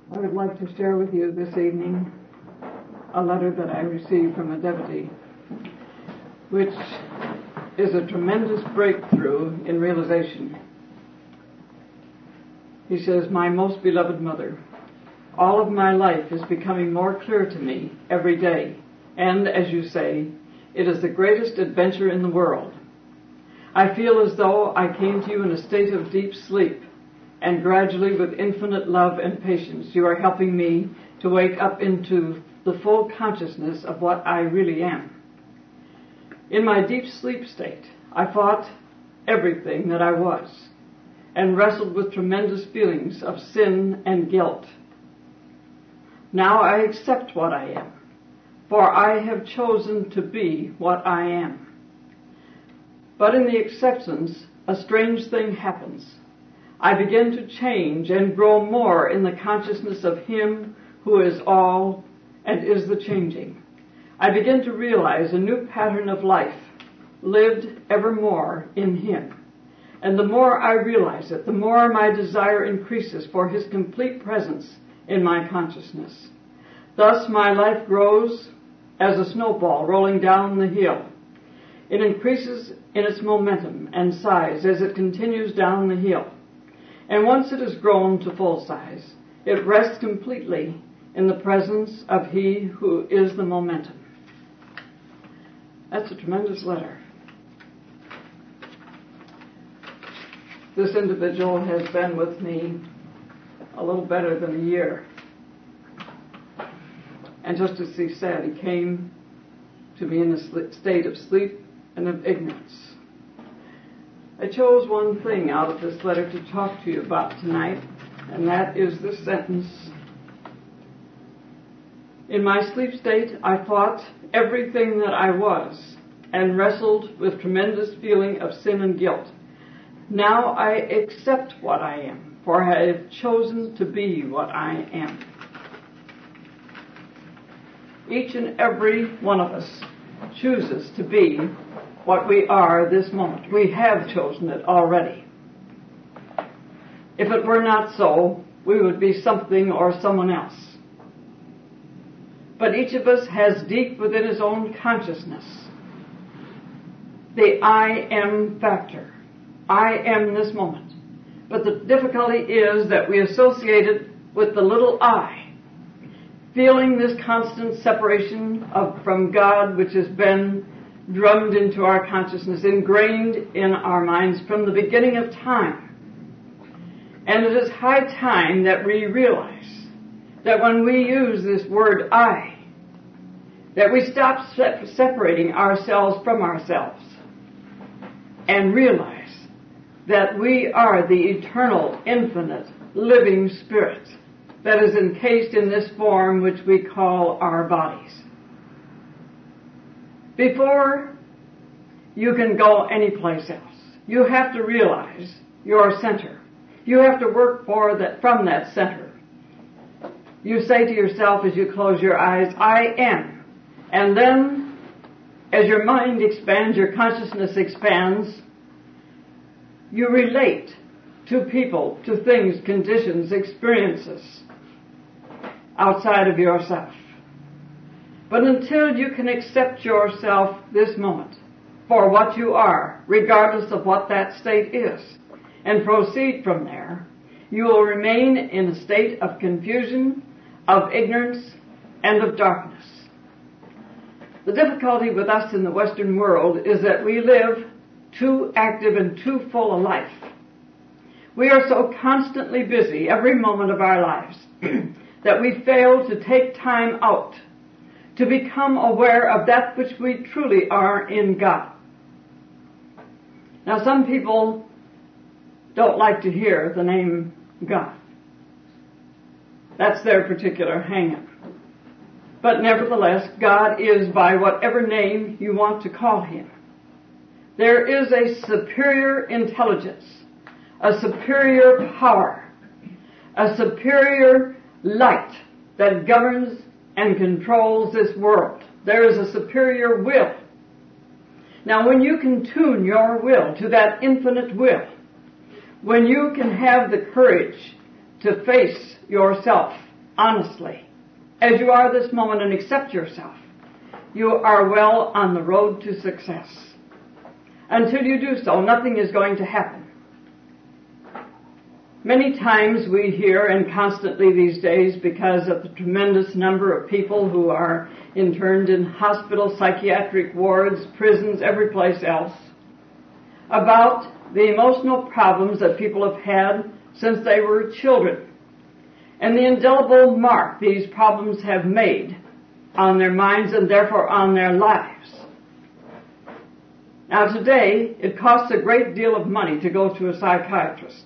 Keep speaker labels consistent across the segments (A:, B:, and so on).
A: I would like to share with you this evening a letter that I received from a devotee, which is a tremendous breakthrough in realization. He says, "My most beloved mother, all of my life is becoming more clear to me every day, and, as you say, it is the greatest adventure in the world. I feel as though I came to you in a state of deep sleep, and gradually, with infinite love and patience, you are helping me to wake up into the full consciousness of what I really am. In my deep sleep state, I fought everything that I was, and wrestled with tremendous feelings of sin and guilt. Now I accept what I am, for I have chosen to be what I am. But in the acceptance, a strange thing happens. I begin to change and grow more in the consciousness of Him who is all and is the changing. I begin to realize a new pattern of life, lived evermore in Him. And the more I realize it, the more my desire increases for His complete presence in my consciousness. Thus my life grows as a snowball rolling down the hill. It increases in its momentum and size as it continues down the hill. And once it has grown to full size, it rests completely in the presence of He who is the momentum." That's a tremendous letter. This individual has been with me a little better than a year. And just as he said, he came to me in a state of sleep and of ignorance. I chose one thing out of this letter to talk to you about tonight, and that is this sentence. "In my sleep state, I fought everything that I was and wrestled with tremendous feeling of sin and guilt. Now I accept what I am, for I have chosen to be what I am." Each and every one of us chooses to be what we are this moment. We have chosen it already. If it were not so, we would be something or someone else. But each of us has deep within his own consciousness the I am factor. I am this moment. But the difficulty is that we associate it with the little I, feeling this constant separation from God, which has been drummed into our consciousness, ingrained in our minds from the beginning of time. And it is high time that we realize that when we use this word I, that we stop separating ourselves from ourselves and realize that we are the eternal, infinite, living spirit that is encased in this form which we call our bodies. Before you can go anyplace else, you have to realize your center. You have to work from that center. You say to yourself as you close your eyes, "I am." And then, as your mind expands, your consciousness expands, you relate to people, to things, conditions, experiences outside of yourself. But until you can accept yourself this moment for what you are, regardless of what that state is, and proceed from there, you will remain in a state of confusion, of ignorance, and of darkness. The difficulty with us in the Western world is that we live too active and too full a life. We are so constantly busy every moment of our lives that we fail to take time out to become aware of that which we truly are in God. Now, some people don't like to hear the name God. That's their particular hang-up. But nevertheless, God is by whatever name you want to call Him. There is a superior intelligence, a superior power, a superior light that governs and controls this world. There is a superior will. Now, when you can tune your will to that infinite will, when you can have the courage to face yourself honestly, as you are this moment, and accept yourself, you are well on the road to success. Until you do so, nothing is going to happen. Many times we hear, and constantly these days, because of the tremendous number of people who are interned in hospitals, psychiatric wards, prisons, every place else, about the emotional problems that people have had since they were children, and the indelible mark these problems have made on their minds and therefore on their lives. Now today, it costs a great deal of money to go to a psychiatrist.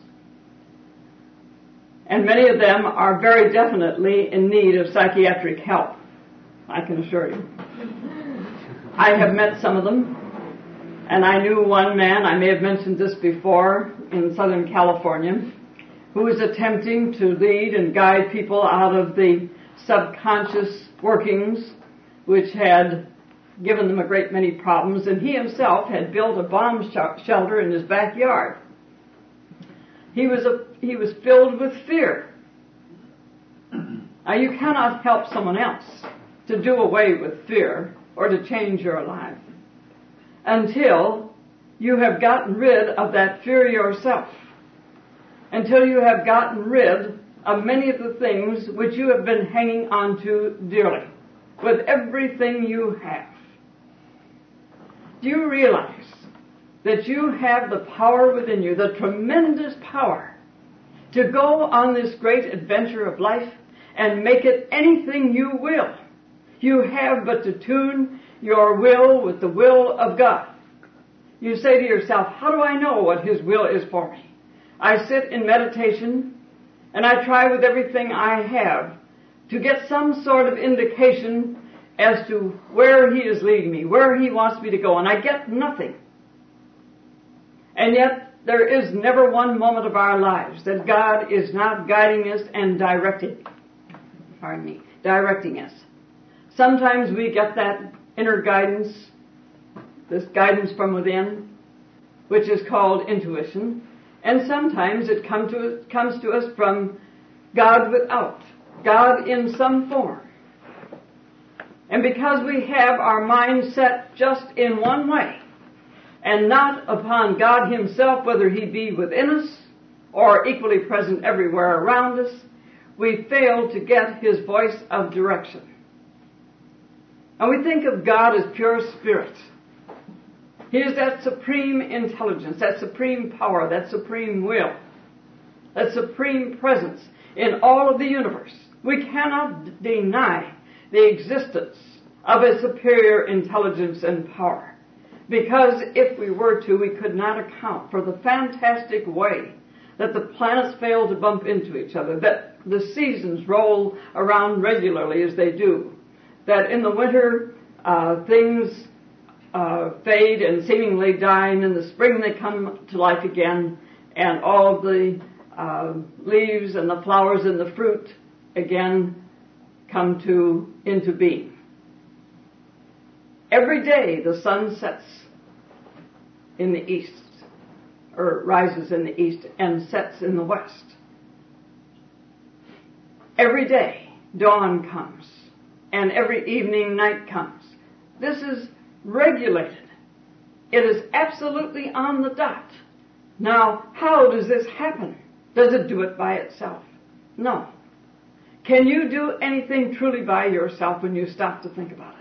A: And many of them are very definitely in need of psychiatric help, I can assure you. I have met some of them, and I knew one man, I may have mentioned this before, in Southern California, who was attempting to lead and guide people out of the subconscious workings which had given them a great many problems, and he himself had built a bomb shelter in his backyard. He was filled with fear. Now, you cannot help someone else to do away with fear or to change your life until you have gotten rid of that fear yourself, until you have gotten rid of many of the things which you have been hanging on to dearly, with everything you have. Do you realize that you have the power within you, the tremendous power, to go on this great adventure of life and make it anything you will? You have but to tune your will with the will of God. You say to yourself, how do I know what His will is for me? I sit in meditation and I try with everything I have to get some sort of indication as to where He is leading me, where He wants me to go, and I get nothing. And yet, there is never one moment of our lives that God is not guiding us and directing us. Sometimes we get that inner guidance, this guidance from within, which is called intuition, and sometimes it comes to us from God without, God in some form. And because we have our mind set just in one way, and not upon God Himself, whether He be within us or equally present everywhere around us, we fail to get His voice of direction. And we think of God as pure spirit. He is that supreme intelligence, that supreme power, that supreme will, that supreme presence in all of the universe. We cannot deny the existence of a superior intelligence and power, because if we were to, we could not account for the fantastic way that the planets fail to bump into each other, that the seasons roll around regularly as they do, that in the winter things fade and seemingly die, and in the spring they come to life again, and all the leaves and the flowers and the fruit again come into being. Every day the sun sets in the east, or rises in the east and sets in the west. Every day dawn comes, and every evening night comes. This is regulated. It is absolutely on the dot. Now, how does this happen? Does it do it by itself? No. Can you do anything truly by yourself when you stop to think about it?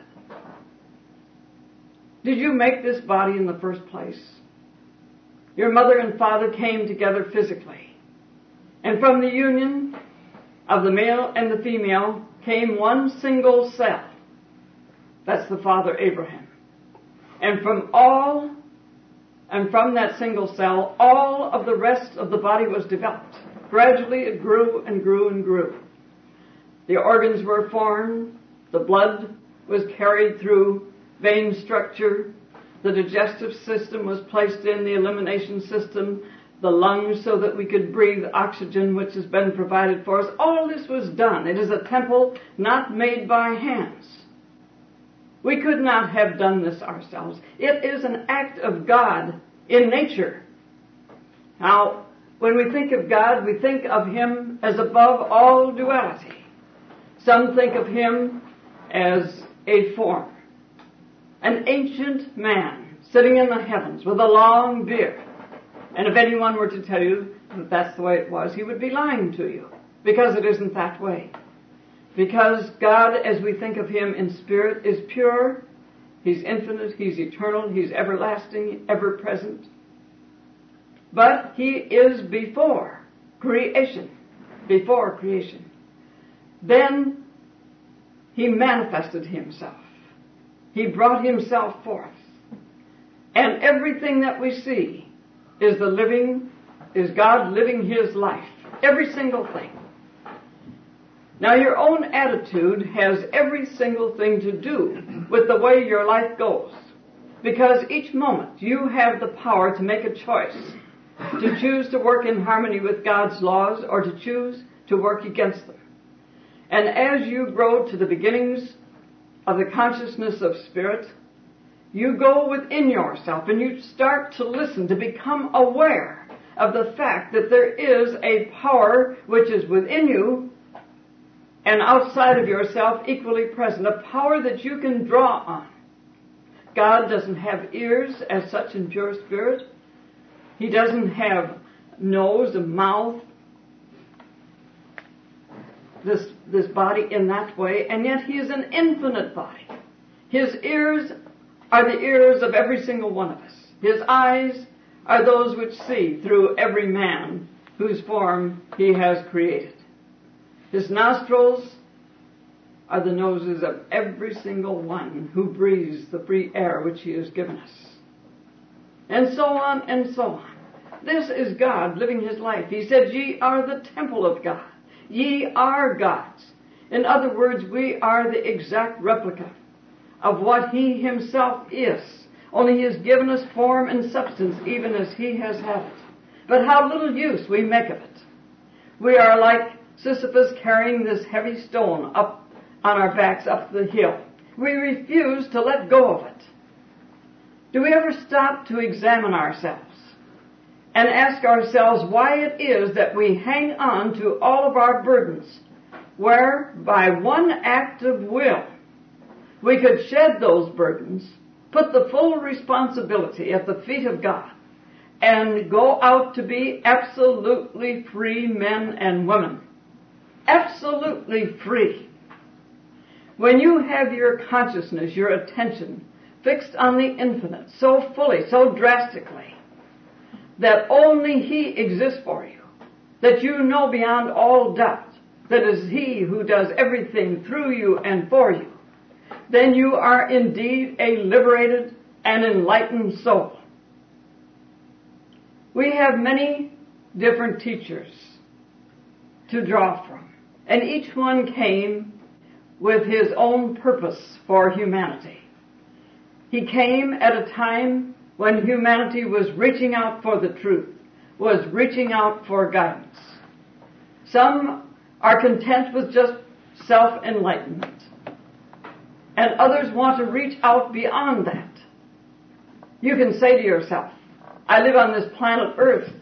A: Did you make this body in the first place? Your mother and father came together physically, and from the union of the male and the female came one single cell. That's the father Abraham. And from that single cell, all of the rest of the body was developed. Gradually it grew and grew and grew. The organs were formed, the blood was carried through vein structure, the digestive system was placed in, the elimination system, the lungs so that we could breathe oxygen which has been provided for us. All this was done. It is a temple not made by hands. We could not have done this ourselves. It is an act of God in nature. Now, when we think of God, we think of Him as above all duality. Some think of him as a form, an ancient man sitting in the heavens with a long beard. And if anyone were to tell you that that's the way it was, he would be lying to you, because it isn't that way. Because God, as we think of him in spirit, is pure. He's infinite, he's eternal, he's everlasting, ever present. But he is before creation. Before creation. Then he manifested himself. He brought himself forth. And everything that we see is God living his life. Every single thing. Now your own attitude has every single thing to do with the way your life goes. Because each moment you have the power to make a choice. To choose to work in harmony with God's laws or to choose to work against them. And as you grow to the beginnings of the consciousness of spirit, you go within yourself and you start to listen, to become aware of the fact that there is a power which is within you and outside of yourself equally present, a power that you can draw on. God doesn't have ears as such in pure spirit. He doesn't have nose, a mouth, this body in that way, and yet he is an infinite body. His ears are the ears of every single one of us. His eyes are those which see through every man whose form he has created. His nostrils are the noses of every single one who breathes the free air which he has given us. And so on and so on. This is God living his life. He said, ye are the temple of God. Ye are God's. In other words, we are the exact replica of what he himself is. Only he has given us form and substance even as he has had it. But how little use we make of it. We are like Sisyphus carrying this heavy stone up on our backs up the hill. We refuse to let go of it. Do we ever stop to examine ourselves and ask ourselves why it is that we hang on to all of our burdens, where by one act of will we could shed those burdens, put the full responsibility at the feet of God, and go out to be absolutely free men and women. Absolutely free. When you have your consciousness, your attention fixed on the infinite so fully, so drastically, that only he exists for you, that you know beyond all doubt that it is he who does everything through you and for you, then you are indeed a liberated and enlightened soul. We have many different teachers to draw from, and each one came with his own purpose for humanity. He came at a time when humanity was reaching out for the truth, was reaching out for guidance. Some are content with just self-enlightenment, and others want to reach out beyond that. You can say to yourself, I live on this planet Earth,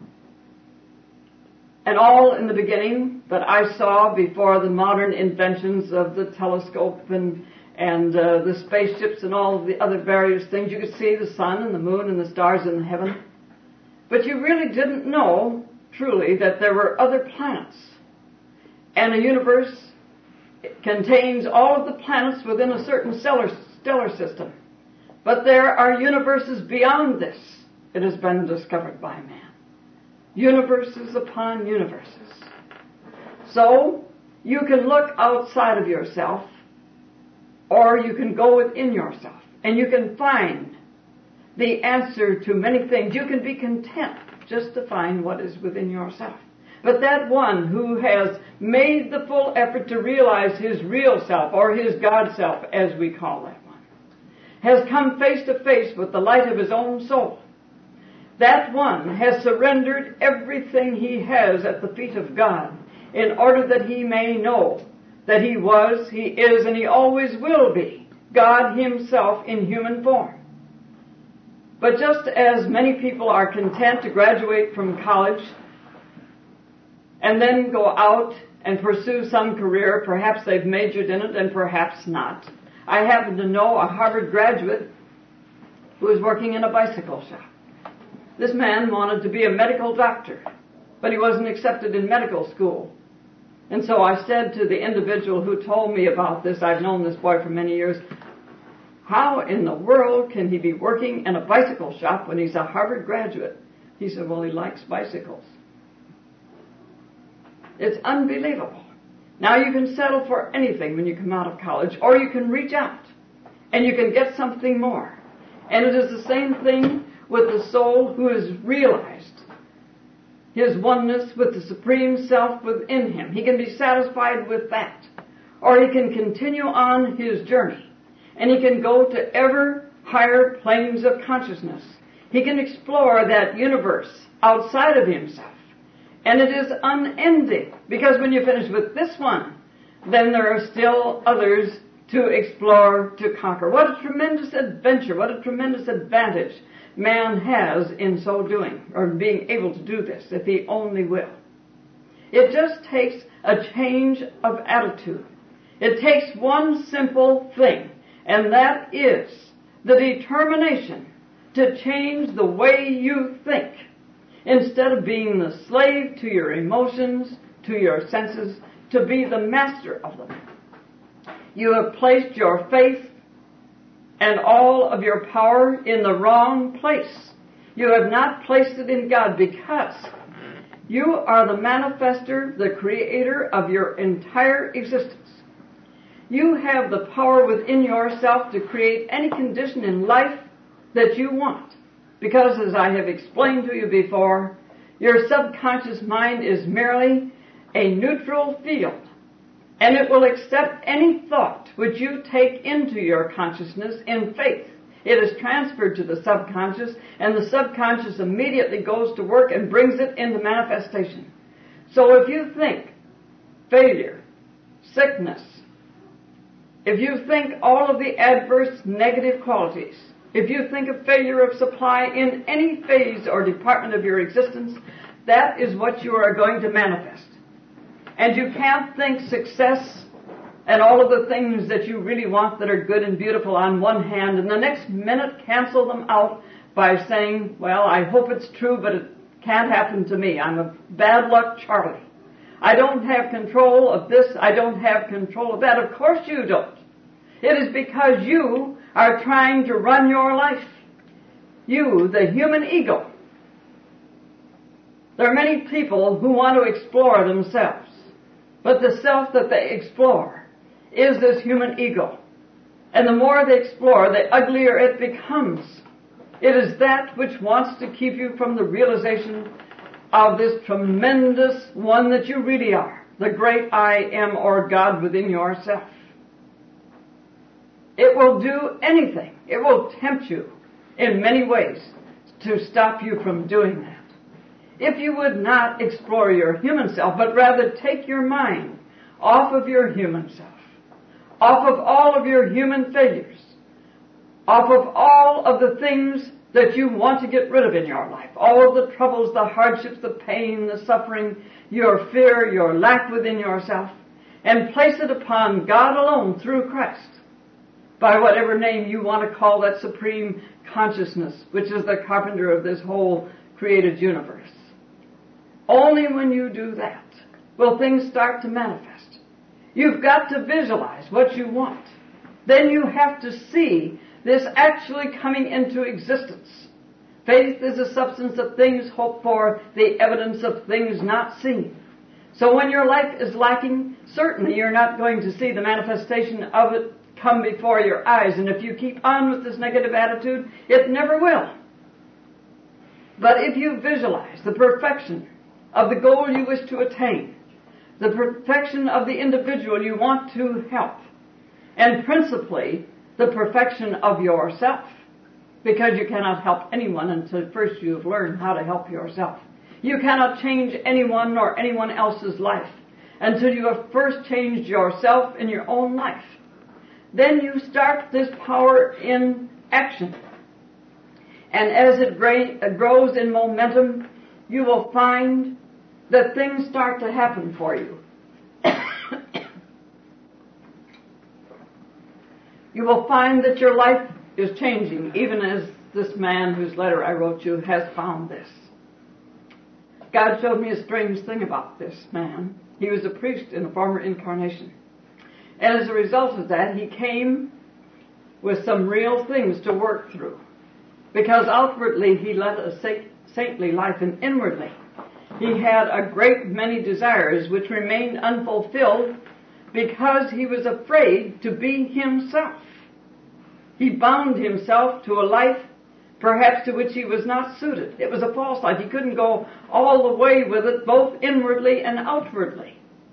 A: and all in the beginning that I saw before the modern inventions of the telescope and the spaceships and all of the other various things, you could see the sun and the moon and the stars in the heaven. But you really didn't know, truly, that there were other planets. And a universe contains all of the planets within a certain stellar system. But there are universes beyond this. It has been discovered by man. Universes upon universes. So, you can look outside of yourself, or you can go within yourself, and you can find the answer to many things. You can be content just to find what is within yourself. But that one who has made the full effort to realize his real self, or his God self, as we call that one, has come face to face with the light of his own soul. That one has surrendered everything he has at the feet of God in order that he may know that he was, he is, and he always will be God himself in human form. But just as many people are content to graduate from college and then go out and pursue some career. Perhaps they've majored in it and perhaps not. I happen to know a Harvard graduate who is working in a bicycle shop. This man wanted to be a medical doctor, but he wasn't accepted in medical school. And so I said to the individual who told me about this, I've known this boy for many years, how in the world can he be working in a bicycle shop when he's a Harvard graduate? He said, well, he likes bicycles. It's unbelievable. Now you can settle for anything when you come out of college, or you can reach out and you can get something more. And it is the same thing with the soul who has realized his oneness with the Supreme Self within him. He can be satisfied with that. Or he can continue on his journey. And he can go to ever higher planes of consciousness. He can explore that universe outside of himself. And it is unending. Because when you finish with this one, then there are still others to explore, to conquer. What a tremendous adventure, what a tremendous advantage man has in so doing, or being able to do this, if he only will. It just takes a change of attitude. It takes one simple thing, and that is the determination to change the way you think. Instead of being the slave to your emotions, to your senses, to be the master of them. You have placed your faith and all of your power in the wrong place. You have not placed it in God, because you are the manifester, the creator of your entire existence. You have the power within yourself to create any condition in life that you want. Because, as I have explained to you before, your subconscious mind is merely a neutral field. And it will accept any thought which you take into your consciousness in faith. It is transferred to the subconscious, and the subconscious immediately goes to work and brings it into manifestation. So if you think failure, sickness, if you think all of the adverse negative qualities, if you think of failure of supply in any phase or department of your existence, that is what you are going to manifest. And you can't think success and all of the things that you really want that are good and beautiful on one hand, and the next minute cancel them out by saying, well, I hope it's true, but it can't happen to me. I'm a bad luck Charlie. I don't have control of this. I don't have control of that. Of course you don't. It is because you are trying to run your life. You, the human ego. There are many people who want to explore themselves. But the self that they explore is this human ego. And the more they explore, the uglier it becomes. It is that which wants to keep you from the realization of this tremendous one that you really are, the great I am, or God within yourself. It will do anything. It will tempt you in many ways to stop you from doing that. If you would not explore your human self, but rather take your mind off of your human self, off of all of your human failures, off of all of the things that you want to get rid of in your life, all of the troubles, the hardships, the pain, the suffering, your fear, your lack within yourself, and place it upon God alone through Christ, by whatever name you want to call that supreme consciousness, which is the carpenter of this whole created universe. Only when you do that will things start to manifest. You've got to visualize what you want. Then you have to see this actually coming into existence. Faith is the substance of things hoped for, the evidence of things not seen. So when your life is lacking, certainly you're not going to see the manifestation of it come before your eyes. And if you keep on with this negative attitude, it never will. But if you visualize the perfection of the goal you wish to attain, the perfection of the individual you want to help, and principally the perfection of yourself, because you cannot help anyone until first you've learned how to help yourself. You cannot change anyone nor anyone else's life until you have first changed yourself in your own life. Then you start this power in action. And as it grows in momentum, you will find that things start to happen for you. you will find that your life is changing, even as this man whose letter I wrote you has found this. God showed me a strange thing about this man. He was a priest in a former incarnation. And as a result of that, he came with some real things to work through. Because outwardly he led a saintly life, and inwardly he had a great many desires which remained unfulfilled because he was afraid to be himself. He bound himself to a life perhaps to which he was not suited. It was a false life. He couldn't go all the way with it, both inwardly and outwardly.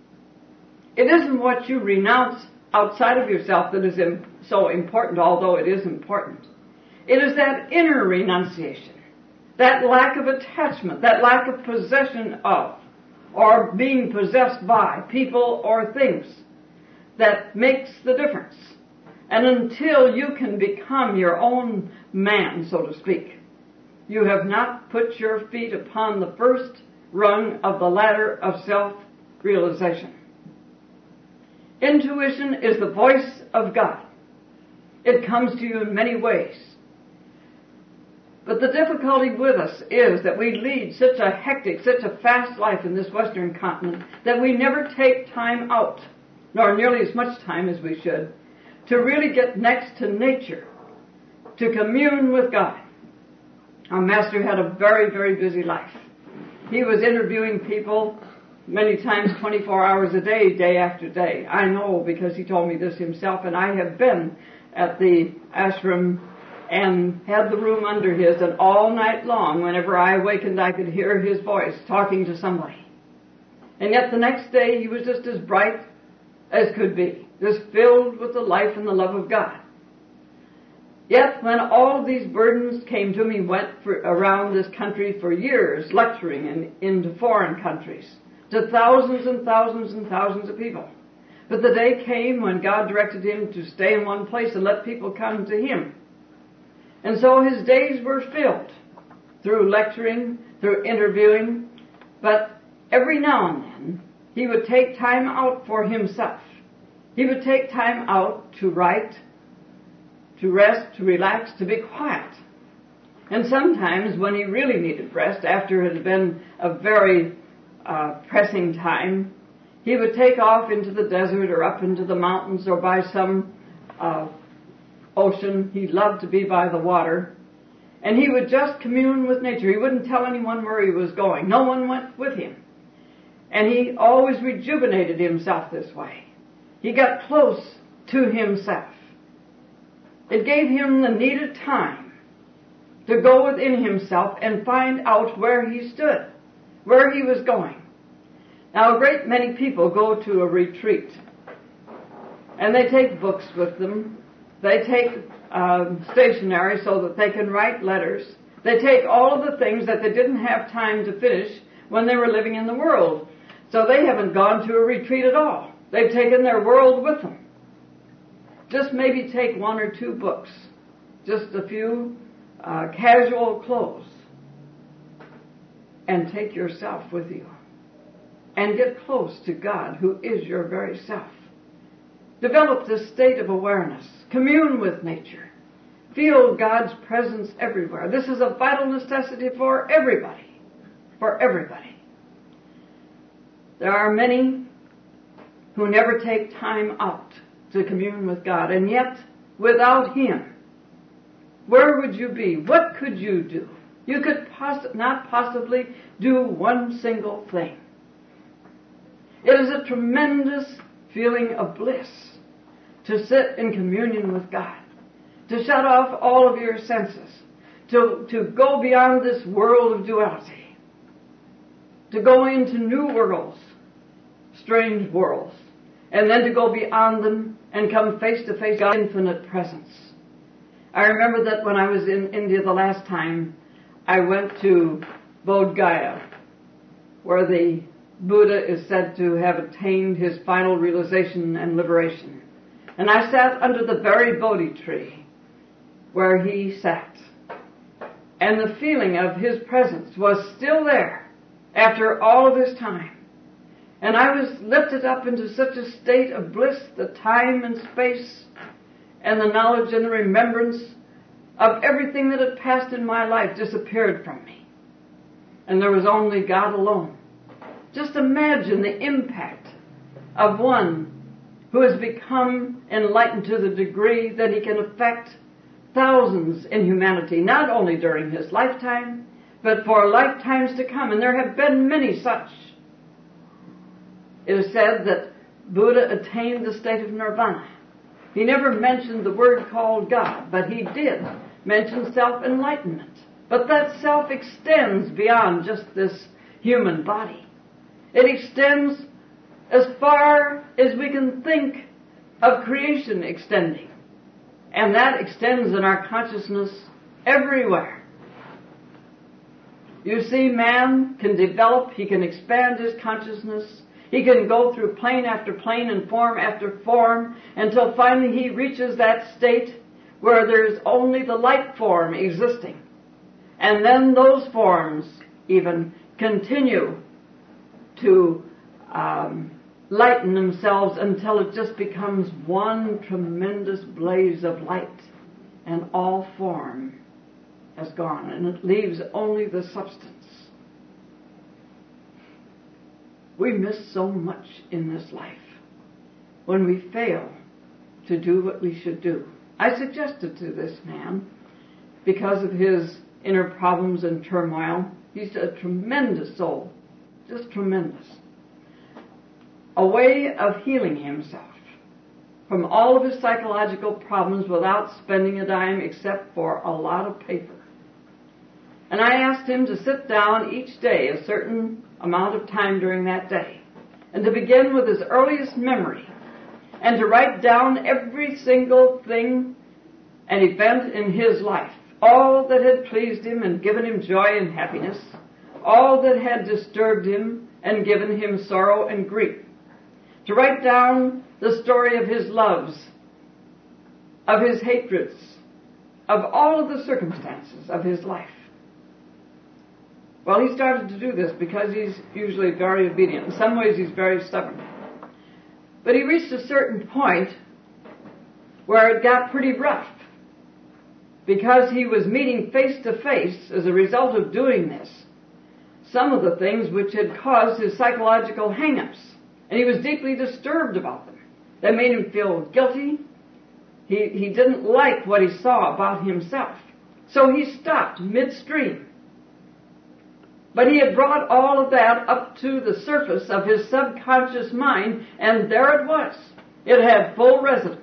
A: It isn't what you renounce outside of yourself that is so important, although it is important. It is that inner renunciation, that lack of attachment, that lack of possession of, or being possessed by people or things that makes the difference. And until you can become your own man, so to speak, you have not put your feet upon the first rung of the ladder of self-realization. Intuition is the voice of God. It comes to you in many ways. But the difficulty with us is that we lead such a hectic, such a fast life in this Western continent that we never take time out, nor nearly as much time as we should, to really get next to nature, to commune with God. Our master had a very, very busy life. He was interviewing people many times 24 hours a day, day after day. I know because he told me this himself, and I have been at the ashram and had the room under his, and all night long, whenever I awakened, I could hear his voice talking to somebody. And yet the next day, he was just as bright as could be, just filled with the life and the love of God. Yet when all of these burdens came to me, went around this country for years, lecturing into foreign countries, to thousands and thousands and thousands of people. But the day came when God directed him to stay in one place and let people come to him. And so his days were filled through lecturing, through interviewing, but every now and then he would take time out for himself. He would take time out to write, to rest, to relax, to be quiet. And sometimes when he really needed rest, after it had been a very pressing time, he would take off into the desert or up into the mountains or by some ocean. He loved to be by the water. And he would just commune with nature. He wouldn't tell anyone where he was going. No one went with him. And he always rejuvenated himself this way. He got close to himself. It gave him the needed time to go within himself and find out where he stood, where he was going. Now, a great many people go to a retreat, and they take books with them. They take stationery so that they can write letters. They take all of the things that they didn't have time to finish when they were living in the world. So they haven't gone to a retreat at all. They've taken their world with them. Just maybe take one or two books, just a few casual clothes, and take yourself with you. And get close to God, who is your very self. Develop this state of awareness. Commune with nature. Feel God's presence everywhere. This is a vital necessity for everybody. For everybody. There are many who never take time out to commune with God, and yet, without Him, where would you be? What could you do? You could not possibly do one single thing. It is a tremendous feeling of bliss to sit in communion with God, to shut off all of your senses, to go beyond this world of duality, to go into new worlds, strange worlds, and then to go beyond them and come face to face with God's infinite presence. I remember that when I was in India the last time, I went to Bodh Gaya, where the Buddha is said to have attained his final realization and liberation. And I sat under the very Bodhi tree where he sat. And the feeling of his presence was still there after all of his time. And I was lifted up into such a state of bliss that time and space and the knowledge and the remembrance of everything that had passed in my life disappeared from me. And there was only God alone. Just imagine the impact of one who has become enlightened to the degree that he can affect thousands in humanity, not only during his lifetime, but for lifetimes to come. And there have been many such. It is said that Buddha attained the state of nirvana. He never mentioned the word called God, but he did mention self-enlightenment. But that self extends beyond just this human body. It extends as far as we can think of creation extending. And that extends in our consciousness everywhere. You see, man can develop, he can expand his consciousness. He can go through plane after plane and form after form until finally he reaches that state where there's only the light form existing. And then those forms even continue to lighten themselves until it just becomes one tremendous blaze of light, and all form has gone, and it leaves only the substance. We miss so much in this life when we fail to do what we should do. I suggested to this man, because of his inner problems and turmoil, he's a tremendous soul, just tremendous, a way of healing himself from all of his psychological problems without spending a dime except for a lot of paper. And I asked him to sit down each day a certain amount of time during that day, and to begin with his earliest memory, and to write down every single thing and event in his life, all that had pleased him and given him joy and happiness, all that had disturbed him and given him sorrow and grief. To write down the story of his loves, of his hatreds, of all of the circumstances of his life. Well, he started to do this because he's usually very obedient. In some ways, he's very stubborn. But he reached a certain point where it got pretty rough, because he was meeting face to face, as a result of doing this, some of the things which had caused his psychological hang-ups. And he was deeply disturbed about them. They made him feel guilty. He didn't like what he saw about himself. So he stopped midstream. But he had brought all of that up to the surface of his subconscious mind, and there it was. It had full residence.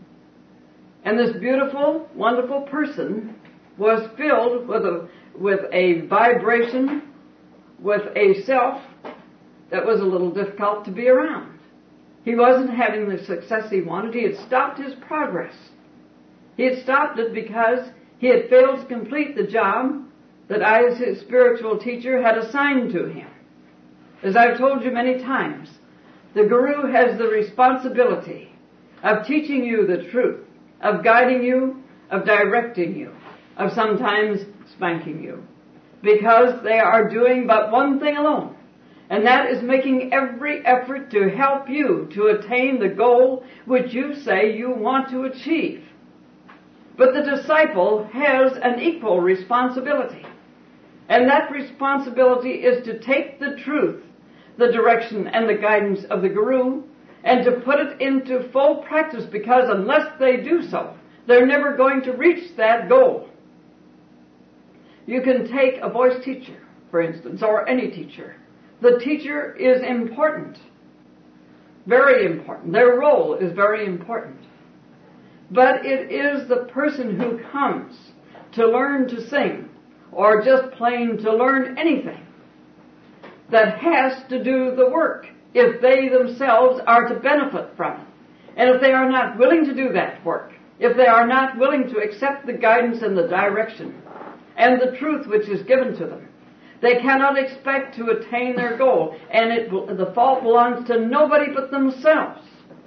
A: And this beautiful, wonderful person was filled with a vibration, with a self that was a little difficult to be around. He wasn't having the success he wanted. He had stopped his progress. He had stopped it because he had failed to complete the job that I, as his spiritual teacher, had assigned to him. As I've told you many times, the Guru has the responsibility of teaching you the truth, of guiding you, of directing you, of sometimes spanking you, because they are doing but one thing alone, and that is making every effort to help you to attain the goal which you say you want to achieve. But the disciple has an equal responsibility, and that responsibility is to take the truth, the direction and the guidance of the Guru, and to put it into full practice, because unless they do so, they're never going to reach that goal. You can take a voice teacher, for instance, or any teacher. The teacher is important, very important. Their role is very important. But it is the person who comes to learn to sing, or just plain to learn anything, that has to do the work if they themselves are to benefit from it. And if they are not willing to do that work, if they are not willing to accept the guidance and the direction and the truth which is given to them, they cannot expect to attain their goal, and the fault belongs to nobody but themselves.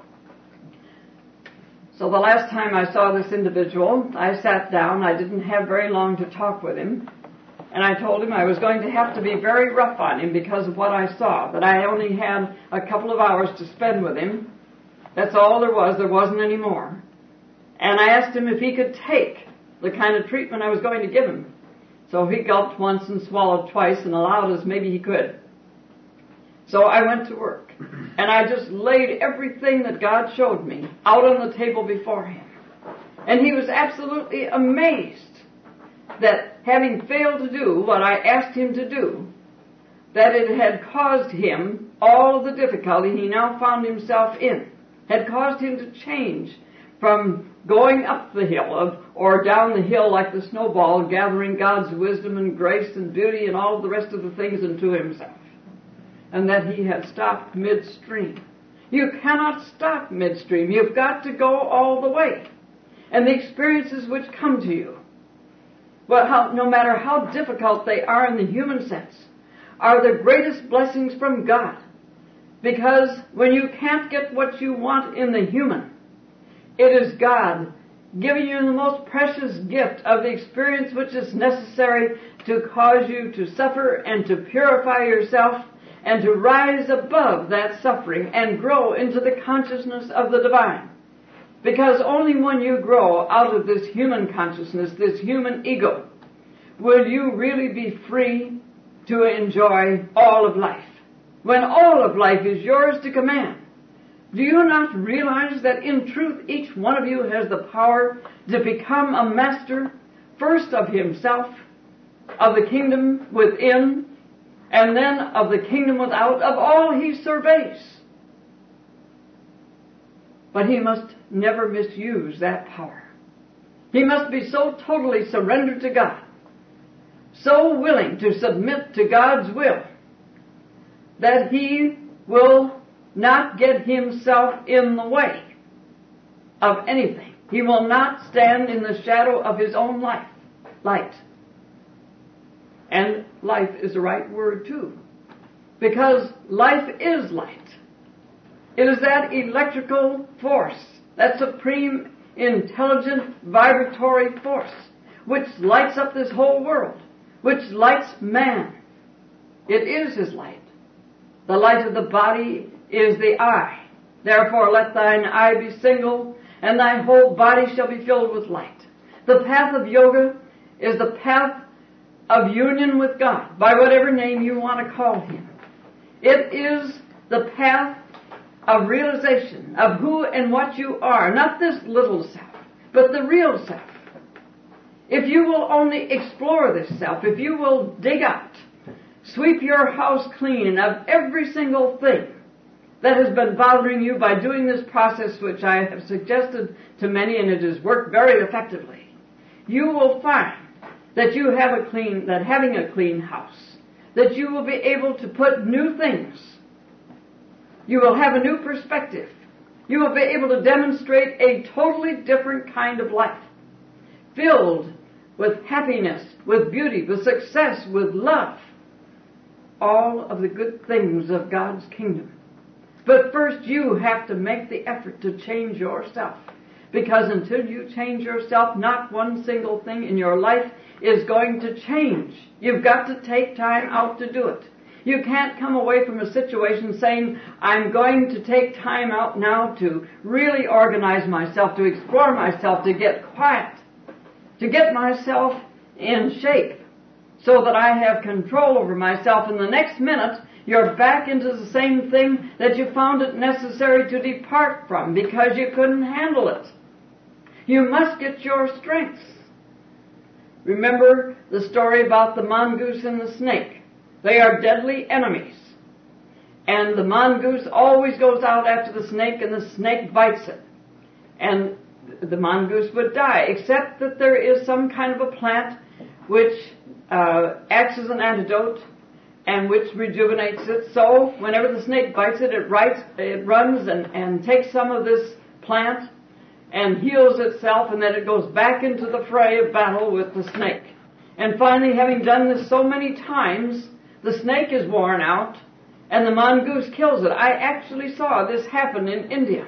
A: So the last time I saw this individual, I sat down. I didn't have very long to talk with him, and I told him I was going to have to be very rough on him because of what I saw, that I only had a couple of hours to spend with him. That's all there was. There wasn't any more. And I asked him if he could take the kind of treatment I was going to give him. So he gulped once and swallowed twice and allowed as maybe he could. So I went to work, and I just laid everything that God showed me out on the table before him. And he was absolutely amazed that having failed to do what I asked him to do, that it had caused him all of the difficulty he now found himself in, had caused him to change from going up the hill or down the hill like the snowball, gathering God's wisdom and grace and beauty and all the rest of the things into himself. And that he had stopped midstream. You cannot stop midstream. You've got to go all the way. And the experiences which come to you, well, no matter how difficult they are in the human sense, are the greatest blessings from God. Because when you can't get what you want in the human, it is God giving you the most precious gift of the experience which is necessary to cause you to suffer and to purify yourself and to rise above that suffering and grow into the consciousness of the divine. Because only when you grow out of this human consciousness, this human ego, will you really be free to enjoy all of life. When all of life is yours to command. Do you not realize that in truth each one of you has the power to become a master, first of himself, of the kingdom within, and then of the kingdom without, of all he surveys? But he must never misuse that power. He must be so totally surrendered to God, so willing to submit to God's will, that he will not get himself in the way of anything. He will not stand in the shadow of his own light. And life is the right word too, because life is light. It is that electrical force, that supreme, intelligent, vibratory force, which lights up this whole world, which lights man. It is his light. The light of the body is the eye. Therefore let thine eye be single, and thy whole body shall be filled with light. The path of yoga is the path of union with God, by whatever name you want to call him. It is the path of realization of who and what you are, not this little self, but the real self. If you will only explore this self, if you will dig out, sweep your house clean of every single thing that has been bothering you by doing this process which I have suggested to many, and it has worked very effectively, you will find that you have having a clean house, that you will be able to put new things. You will have a new perspective. You will be able to demonstrate a totally different kind of life, filled with happiness, with beauty, with success, with love, all of the good things of God's kingdom. But first you have to make the effort to change yourself, because until you change yourself, not one single thing in your life is going to change. You've got to take time out to do it. You can't come away from a situation saying, I'm going to take time out now to really organize myself, to explore myself, to get quiet, to get myself in shape so that I have control over myself. And the next minute, you're back into the same thing that you found it necessary to depart from because you couldn't handle it. You must get your strength. Remember the story about the mongoose and the snake. They are deadly enemies. And the mongoose always goes out after the snake, and the snake bites it. And the mongoose would die, except that there is some kind of a plant which acts as an antidote and which rejuvenates it. So whenever the snake bites it, it runs and takes some of this plant and heals itself, and then it goes back into the fray of battle with the snake. And finally, having done this so many times, the snake is worn out, and the mongoose kills it. I actually saw this happen in India.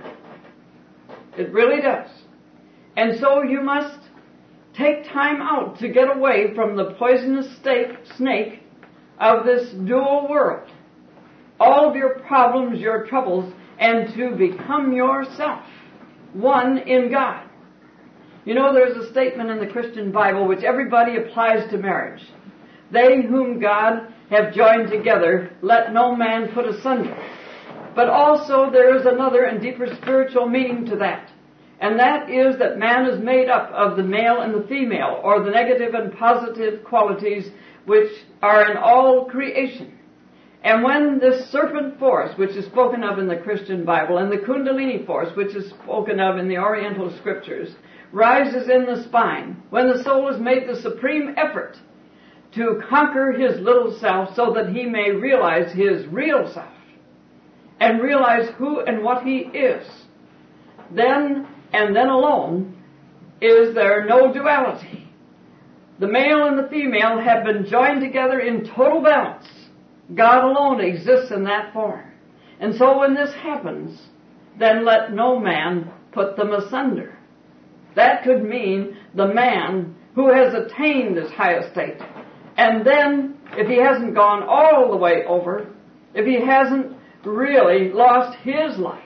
A: It really does. And so you must take time out to get away from the poisonous snake of this dual world, all of your problems, your troubles, and to become yourself, one in God. You know, there's a statement in the Christian Bible which everybody applies to marriage. They whom God have joined together, let no man put asunder. But also there is another and deeper spiritual meaning to that. And that is that man is made up of the male and the female, or the negative and positive qualities which are in all creation. And when this serpent force, which is spoken of in the Christian Bible, and the Kundalini force, which is spoken of in the Oriental scriptures, rises in the spine, when the soul has made the supreme effort to conquer his little self so that he may realize his real self and realize who and what he is, then and then alone is there no duality. The male and the female have been joined together in total balance. God alone exists in that form. And so when this happens, then let no man put them asunder. That could mean the man who has attained this high estate. And then, if he hasn't gone all the way over, if he hasn't really lost his life,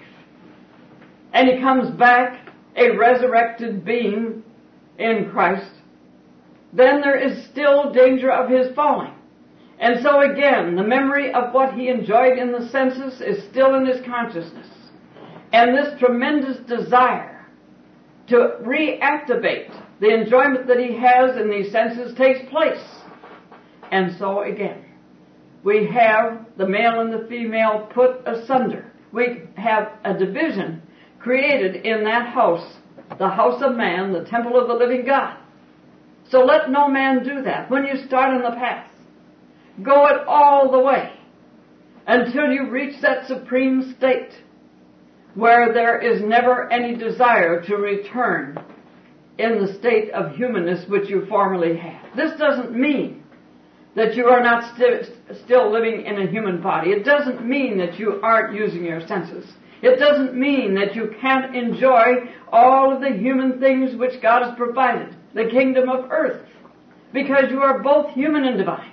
A: and he comes back a resurrected being in Christ, then there is still danger of his falling. And so again, the memory of what he enjoyed in the senses is still in his consciousness. And this tremendous desire to reactivate the enjoyment that he has in these senses takes place. And so again, we have the male and the female put asunder. We have a division created in that house, the house of man, the temple of the living God. So let no man do that. When you start on the path, go it all the way until you reach that supreme state where there is never any desire to return in the state of humanness which you formerly had. This doesn't mean that you are not still living in a human body. It doesn't mean that you aren't using your senses. It doesn't mean that you can't enjoy all of the human things which God has provided, the kingdom of earth, because you are both human and divine.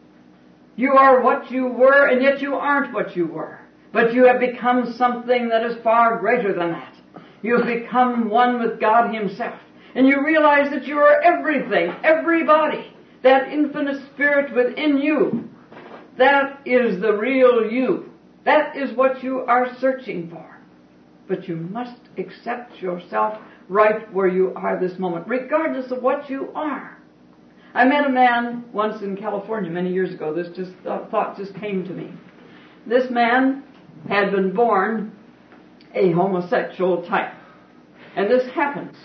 A: You are what you were, and yet you aren't what you were. But you have become something that is far greater than that. You have become one with God Himself. And you realize that you are everything, everybody. That infinite spirit within you, that is the real you. That is what you are searching for. But you must accept yourself right where you are this moment, regardless of what you are. I met a man once in California many years ago. This thought just came to me. This man had been born a homosexual type. And this happens.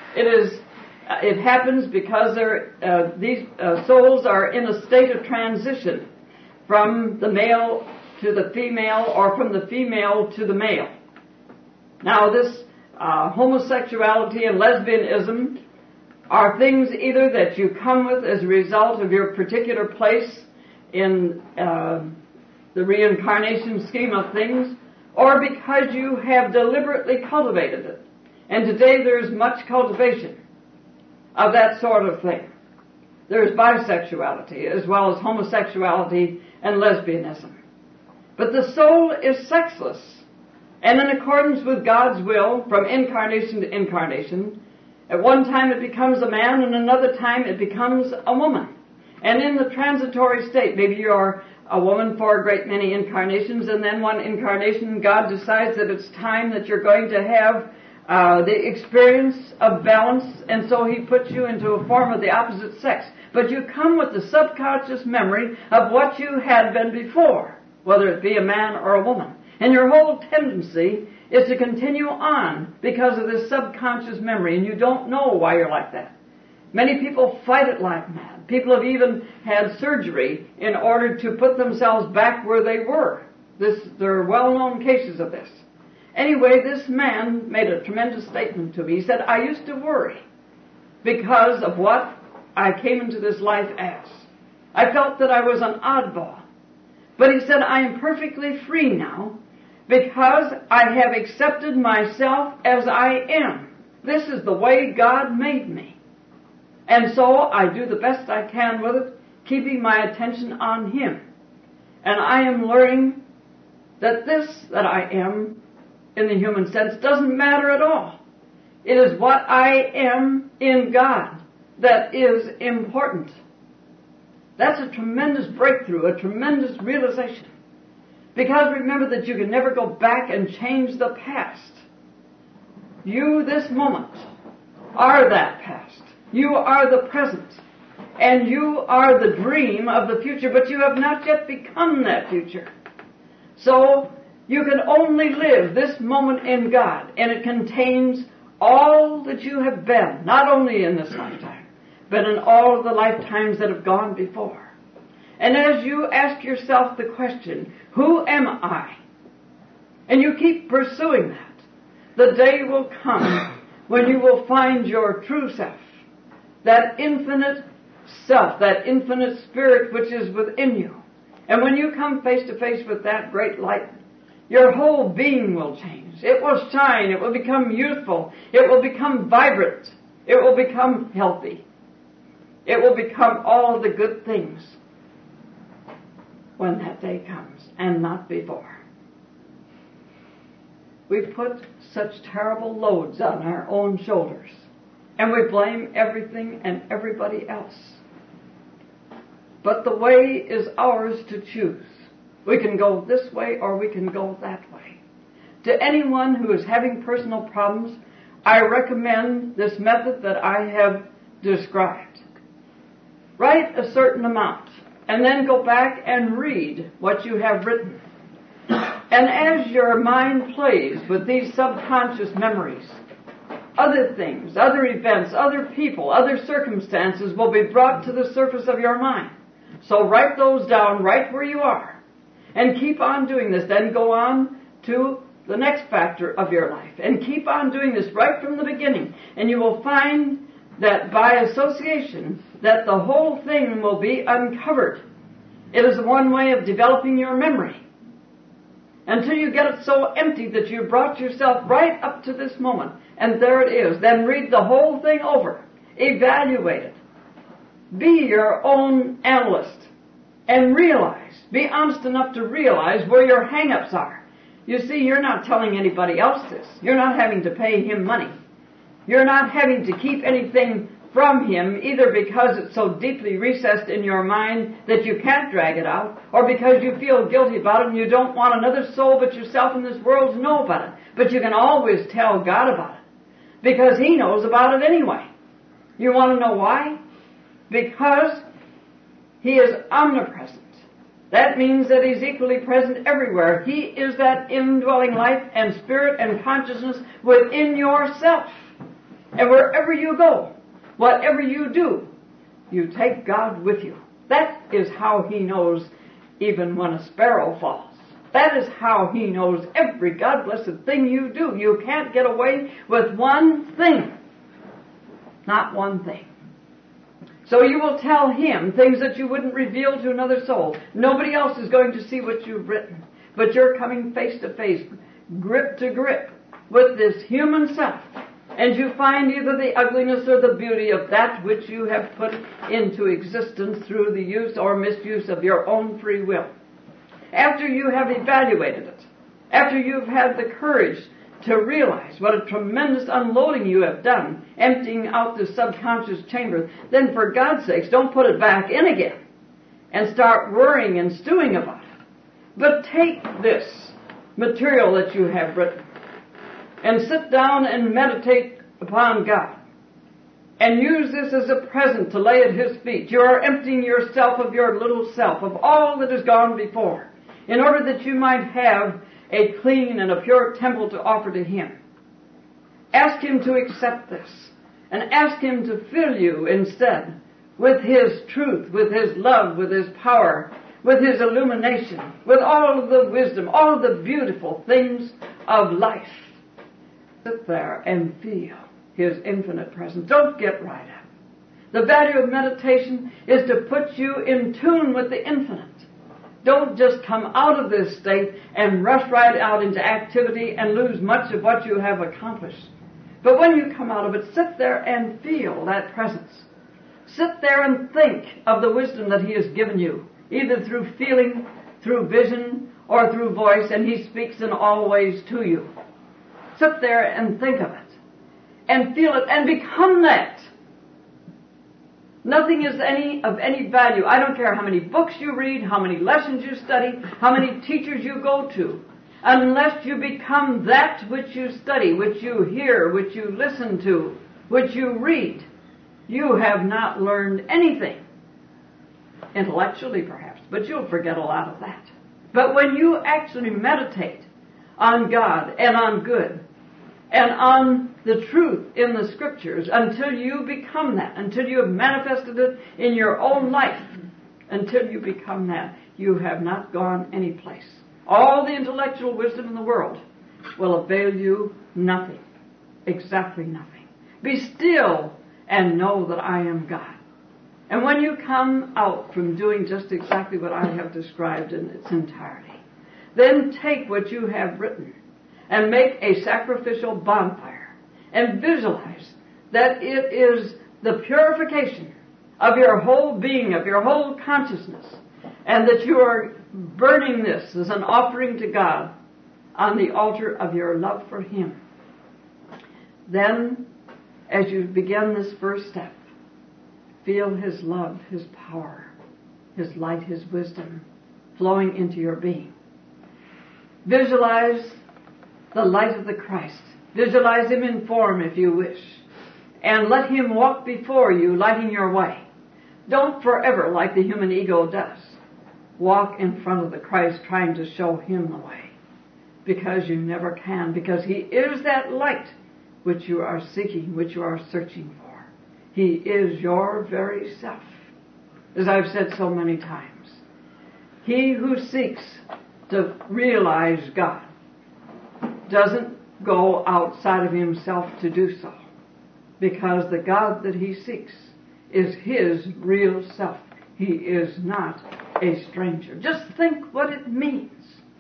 A: It happens because these souls are in a state of transition from the male to the female, or from the female to the male. Now, this homosexuality and lesbianism are things either that you come with as a result of your particular place in the reincarnation scheme of things, or because you have deliberately cultivated it. And today there is much cultivation of that sort of thing. There is bisexuality as well as homosexuality and lesbianism. But the soul is sexless, and in accordance with God's will, from incarnation to incarnation, at one time it becomes a man, and another time it becomes a woman. And in the transitory state, maybe you're a woman for a great many incarnations, and then one incarnation God decides that it's time that you're going to have the experience of balance, and so He puts you into a form of the opposite sex. But you come with the subconscious memory of what you had been before, whether it be a man or a woman. And your whole tendency is to continue on because of this subconscious memory, and you don't know why you're like that. Many people fight it like mad. People have even had surgery in order to put themselves back where they were. There are well-known cases of this. Anyway, this man made a tremendous statement to me. He said, I used to worry because of what I came into this life as. I felt that I was an oddball. But he said, I am perfectly free now because I have accepted myself as I am. This is the way God made me. And so I do the best I can with it, keeping my attention on Him. And I am learning that this that I am, in the human sense, doesn't matter at all. It is what I am in God that is important. That's a tremendous breakthrough, a tremendous realization. Because remember that you can never go back and change the past. You, this moment, are that past. You are the present. And you are the dream of the future, but you have not yet become that future. So, you can only live this moment in God, and it contains all that you have been, not only in this lifetime, but in all of the lifetimes that have gone before. And as you ask yourself the question, who am I? And you keep pursuing that, the day will come when you will find your true self, that infinite self, that infinite spirit which is within you. And when you come face to face with that great light, your whole being will change. It will shine. It will become youthful. It will become vibrant. It will become healthy. It will become all the good things when that day comes, and not before. We put such terrible loads on our own shoulders, and we blame everything and everybody else. But the way is ours to choose. We can go this way or we can go that way. To anyone who is having personal problems, I recommend this method that I have described. Write a certain amount and then go back and read what you have written. And as your mind plays with these subconscious memories, other things, other events, other people, other circumstances will be brought to the surface of your mind. So write those down right where you are. And keep on doing this. Then go on to the next factor of your life. And keep on doing this right from the beginning. And you will find that by association, that the whole thing will be uncovered. It is one way of developing your memory. Until you get it so empty that you brought yourself right up to this moment. And there it is. Then read the whole thing over. Evaluate it. Be your own analyst. And realize, be honest enough to realize where your hang-ups are. You see, you're not telling anybody else this. You're not having to pay him money. You're not having to keep anything from him, either because it's so deeply recessed in your mind that you can't drag it out, or because you feel guilty about it and you don't want another soul but yourself in this world to know about it. But you can always tell God about it, because He knows about it anyway. You want to know why? Because He is omnipresent. That means that He's equally present everywhere. He is that indwelling life and spirit and consciousness within yourself. And wherever you go, whatever you do, you take God with you. That is how He knows even when a sparrow falls. That is how He knows every God-blessed thing you do. You can't get away with one thing. Not one thing. So you will tell Him things that you wouldn't reveal to another soul. Nobody else is going to see what you've written. But you're coming face to face, grip to grip, with this human self. And you find either the ugliness or the beauty of that which you have put into existence through the use or misuse of your own free will. After you have evaluated it, after you've had the courage to realize what a tremendous unloading you have done, emptying out the subconscious chamber, then for God's sakes, don't put it back in again and start worrying and stewing about it. But take this material that you have written and sit down and meditate upon God and use this as a present to lay at His feet. You are emptying yourself of your little self, of all that has gone before, in order that you might have a clean and a pure temple to offer to Him. Ask Him to accept this, and ask Him to fill you instead with His truth, with His love, with His power, with His illumination, with all of the wisdom, all of the beautiful things of life. Sit there and feel His infinite presence. Don't get right up. The value of meditation is to put you in tune with the infinite. Don't just come out of this state and rush right out into activity and lose much of what you have accomplished. But when you come out of it, sit there and feel that presence. Sit there and think of the wisdom that He has given you, either through feeling, through vision, or through voice, and He speaks in all ways to you. Sit there and think of it. and feel it and become that. Nothing is of any value. I don't care how many books you read, how many lessons you study, how many teachers you go to, unless you become that which you study, which you hear, which you listen to, which you read. You have not learned anything. Intellectually, perhaps, but you'll forget a lot of that. But when you actually meditate on God and on good and on the truth in the Scriptures, until you become that, until you have manifested it in your own life, until you become that, you have not gone any place. All the intellectual wisdom in the world will avail you nothing, exactly nothing. Be still and know that I am God. And when you come out from doing just exactly what I have described in its entirety, then take what you have written and make a sacrificial bonfire and visualize that it is the purification of your whole being, of your whole consciousness, and that you are burning this as an offering to God on the altar of your love for Him. Then, as you begin this first step, feel His love, His power, His light, His wisdom flowing into your being. Visualize the light of the Christ. Visualize Him in form if you wish. And let Him walk before you, lighting your way. Don't forever, like the human ego does, walk in front of the Christ trying to show Him the way. Because you never can. Because He is that light which you are seeking, which you are searching for. He is your very self. As I've said so many times, he who seeks to realize God doesn't go outside of himself to do so, because the God that he seeks is his real self. He is not a stranger. Just think what it means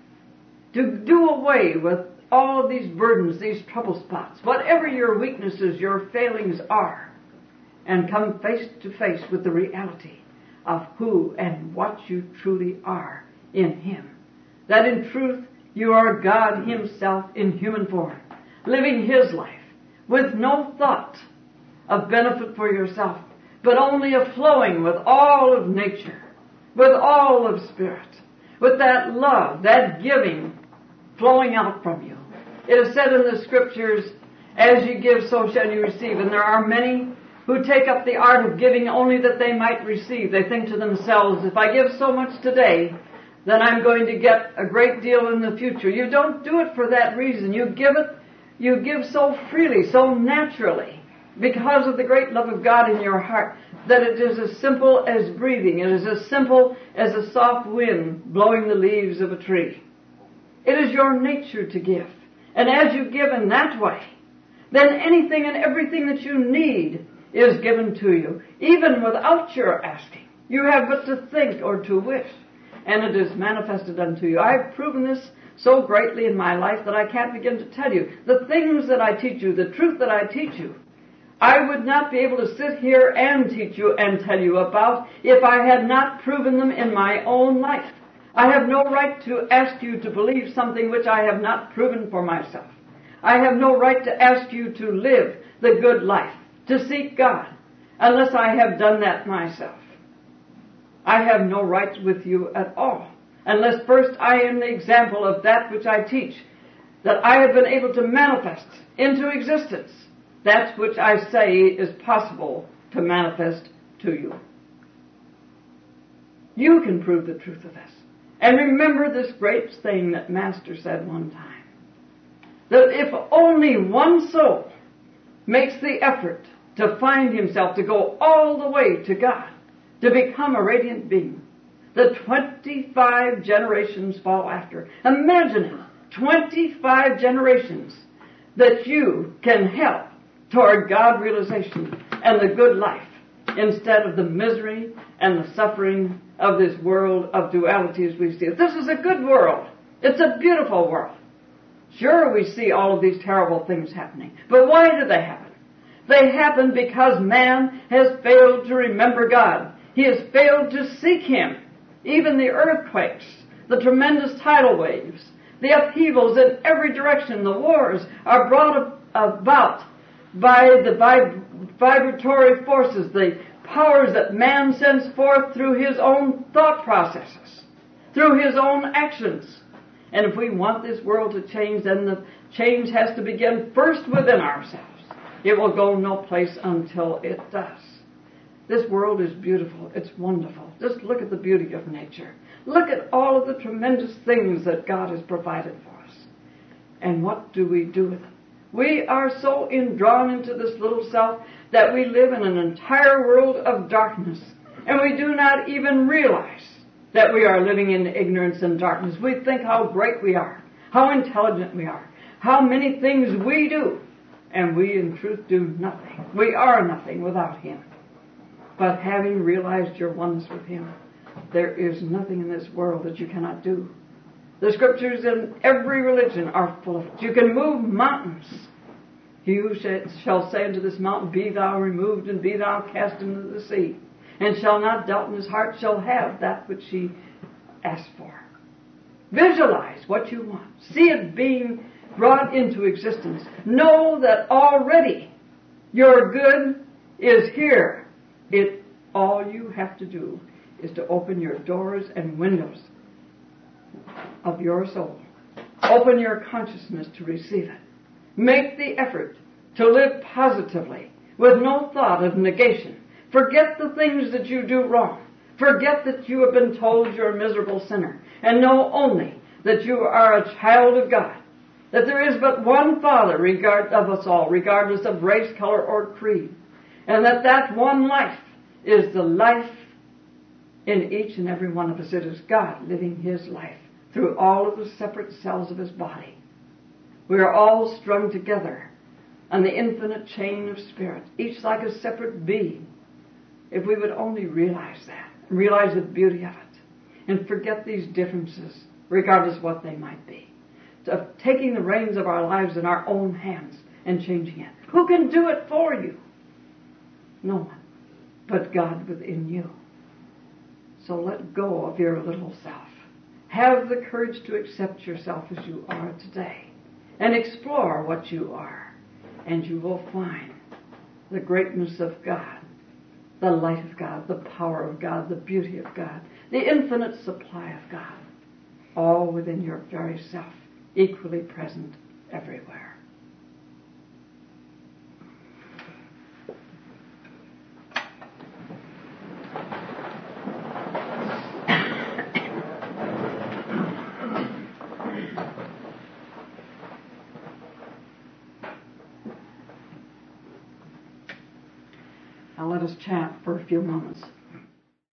A: to do away with all of these burdens, these trouble spots, whatever your weaknesses, your failings are, and come face to face with the reality of who and what you truly are in Him. That in truth you are God Himself in human form, living His life with no thought of benefit for yourself, but only a flowing with all of nature, with all of spirit, with that love, that giving flowing out from you. It is said in the Scriptures, as you give, so shall you receive. And there are many who take up the art of giving only that they might receive. They think to themselves, if I give so much today, then I'm going to get a great deal in the future. You don't do it for that reason. You give so freely, so naturally, because of the great love of God in your heart, that it is as simple as breathing. It is as simple as a soft wind blowing the leaves of a tree. It is your nature to give. And as you give in that way, then anything and everything that you need is given to you, even without your asking. You have but to think or to wish, and it is manifested unto you. I've proven this so greatly in my life that I can't begin to tell you. The things that I teach you, the truth that I teach you, I would not be able to sit here and teach you and tell you about if I had not proven them in my own life. I have no right to ask you to believe something which I have not proven for myself. I have no right to ask you to live the good life, to seek God, unless I have done that myself. I have no right with you at all, unless first I am the example of that which I teach, that I have been able to manifest into existence that which I say is possible to manifest to you. You can prove the truth of this. And remember this great thing that Master said one time, that if only one soul makes the effort to find himself, to go all the way to God, to become a radiant being, the 25 generations follow after. Imagine it, 25 generations that you can help toward God realization and the good life, instead of the misery and the suffering of this world of duality as we see it. This is a good world. It's a beautiful world. Sure, we see all of these terrible things happening. But why do they happen? They happen because man has failed to remember God. He has failed to seek Him. Even the earthquakes, the tremendous tidal waves, the upheavals in every direction, the wars are brought about by the vibratory forces, the powers that man sends forth through his own thought processes, through his own actions. And if we want this world to change, then the change has to begin first within ourselves. It will go no place until it does. This world is beautiful. It's wonderful. Just look at the beauty of nature. Look at all of the tremendous things that God has provided for us. And what do we do with them? We are so drawn into this little self that we live in an entire world of darkness. And we do not even realize that we are living in ignorance and darkness. We think how great we are, how intelligent we are, how many things we do. And we in truth do nothing. We are nothing without Him. But having realized your oneness with Him, there is nothing in this world that you cannot do. The scriptures in every religion are full of it. You can move mountains. He who shall say unto this mountain, be thou removed and be thou cast into the sea, and shall not doubt in his heart, shall have that which he asked for. Visualize what you want. See it being brought into existence. Know that already your good is here. All you have to do is to open your doors and windows of your soul. Open your consciousness to receive it. Make the effort to live positively with no thought of negation. Forget the things that you do wrong. Forget that you have been told you're a miserable sinner. And know only that you are a child of God. That there is but one Father of us all, regardless of race, color, or creed. And that one life is the life in each and every one of us. It is God living His life through all of the separate cells of His body. We are all strung together on the infinite chain of spirit, each like a separate being. If we would only realize that, realize the beauty of it, and forget these differences, regardless of what they might be, of taking the reins of our lives in our own hands and changing it. Who can do it for you? No one but God within you. So let go of your little self. Have the courage to accept yourself as you are today and explore what you are, and you will find the greatness of God, the light of God, the power of God, the beauty of God, the infinite supply of God, all within your very self, equally present everywhere. Now let us chant for a few moments.